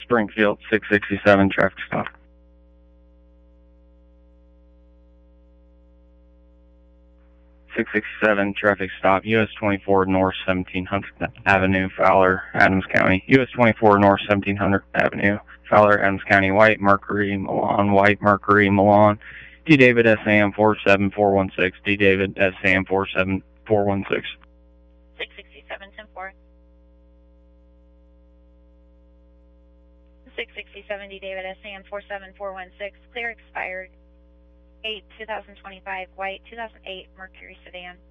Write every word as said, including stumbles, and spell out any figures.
Springfield, six sixty-seven, traffic stop. six sixty-seven, traffic stop, U S twenty-four North seventeen hundred Avenue, Fowler, Adams County. U S twenty-four North seventeen hundred Avenue, Fowler, Adams County. White, Mercury, Milan. White, Mercury, Milan. D. David, S A M four seven four one six. D. David, S A M four seven four one six. six sixty-seven, ten four. six sixty-seven, D. David, S A M four seven four one six. Clear expired. eight, two thousand twenty-five. White, two thousand eight Mercury sedan.